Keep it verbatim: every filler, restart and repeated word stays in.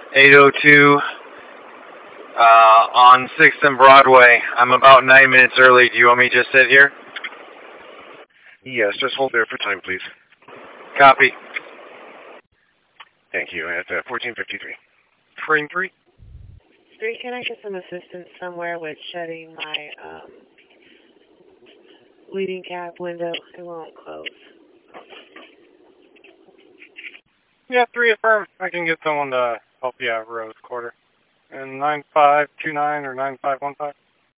eight oh two uh, on sixth and Broadway. I'm about nine minutes early. Do you want me to just sit here? Yes, just hold there for time, please. Copy. Thank you. At uh, fourteen fifty-three. Frame three. Three, can I get some assistance somewhere with shutting my um, leading cab window? It won't close. Yeah, three affirm. I can get someone to help you out, Rose Quarter. And nine five two nine or nine five one five.